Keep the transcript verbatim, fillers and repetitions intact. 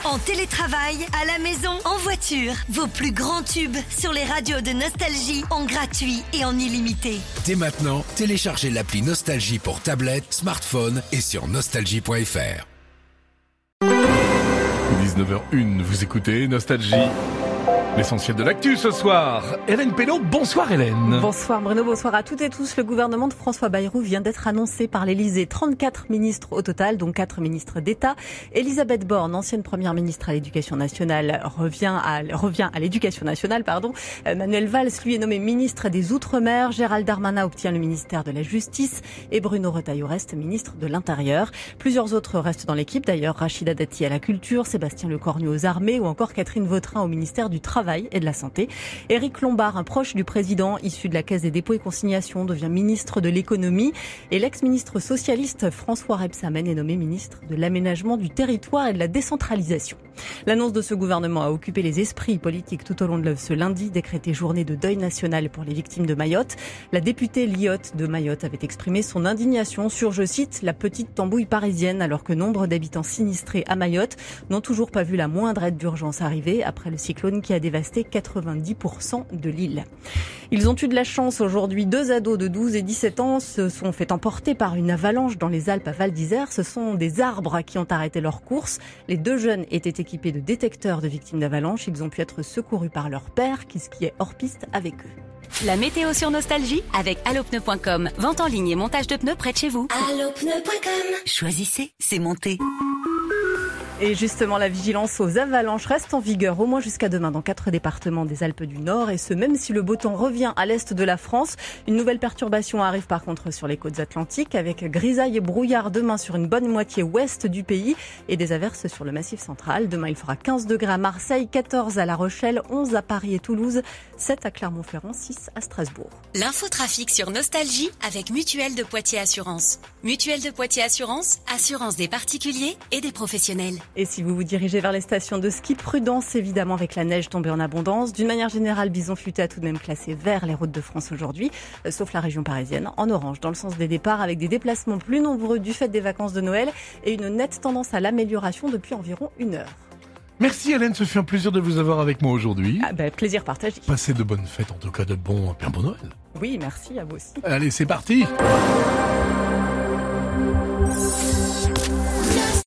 En télétravail, à la maison, en voiture. Vos plus grands tubes sur les radios de Nostalgie en gratuit et en illimité. Dès maintenant, téléchargez l'appli Nostalgie pour tablette, smartphone et sur nostalgie point f r. dix-neuf heures une, vous écoutez Nostalgie. L'essentiel de l'actu ce soir. Hélène Pénaud, bonsoir Hélène. Bonsoir Bruno, bonsoir à toutes et tous. Le gouvernement de François Bayrou vient d'être annoncé par l'Élysée. trente-quatre ministres au total, dont quatre ministres d'État. Elisabeth Borne, ancienne première ministre à l'Éducation nationale, revient à, revient à l'Éducation nationale, pardon. Manuel Valls, lui, est nommé ministre des Outre-mer. Gérald Darmanin obtient le ministère de la Justice et Bruno Retailleau reste ministre de l'Intérieur. Plusieurs autres restent dans l'équipe d'ailleurs. Rachida Dati à la Culture, Sébastien Lecornu aux Armées ou encore Catherine Vautrin au ministère du Travail et de la Santé. Éric Lombard, un proche du président issu de la Caisse des dépôts et consignations, devient ministre de l'économie et l'ex-ministre socialiste François Rebsamen est nommé ministre de l'aménagement du territoire et de la décentralisation. L'annonce de ce gouvernement a occupé les esprits politiques tout au long de ce lundi, décrété journée de deuil national pour les victimes de Mayotte. La députée Lyotte de Mayotte avait exprimé son indignation sur, je cite, la petite tambouille parisienne, alors que nombre d'habitants sinistrés à Mayotte n'ont toujours pas vu la moindre aide d'urgence arriver après le cyclone qui a dévasté quatre-vingt-dix pour cent de l'île. Ils ont eu de la chance aujourd'hui. Deux ados de douze et dix-sept ans se sont fait emporter par une avalanche dans les Alpes à Val d'Isère. Ce sont des arbres qui ont arrêté leur course. Les deux jeunes étaient équipés de détecteurs de victimes d'avalanche. Ils ont pu être secourus par leur père qui skiait hors piste avec eux. La météo sur Nostalgie avec allopneu point com. Vente en ligne et montage de pneus près de chez vous. allopneu point com. Choisissez, c'est monté. Et justement, la vigilance aux avalanches reste en vigueur au moins jusqu'à demain dans quatre départements des Alpes du Nord. Et ce, même si le beau temps revient à l'est de la France. Une nouvelle perturbation arrive par contre sur les côtes atlantiques avec grisaille et brouillard demain sur une bonne moitié ouest du pays et des averses sur le massif central. Demain, il fera quinze degrés à Marseille, quatorze à La Rochelle, onze à Paris et Toulouse, sept à Clermont-Ferrand, six à Strasbourg. L'infotrafic sur Nostalgie avec Mutuelle de Poitiers Assurance. Mutuelle de Poitiers Assurance, assurance des particuliers et des professionnels. Et si vous vous dirigez vers les stations de ski, prudence évidemment avec la neige tombée en abondance. D'une manière générale, Bison Futé a tout de même classé vert les routes de France aujourd'hui, euh, sauf la région parisienne, en orange dans le sens des départs avec des déplacements plus nombreux du fait des vacances de Noël et une nette tendance à l'amélioration depuis environ une heure. Merci Hélène, ce fut un plaisir de vous avoir avec moi aujourd'hui. Ah ben, plaisir partagé. Passez de bonnes fêtes, en tout cas de bons, bien bon Noël. Oui, merci à vous aussi. Allez, c'est parti.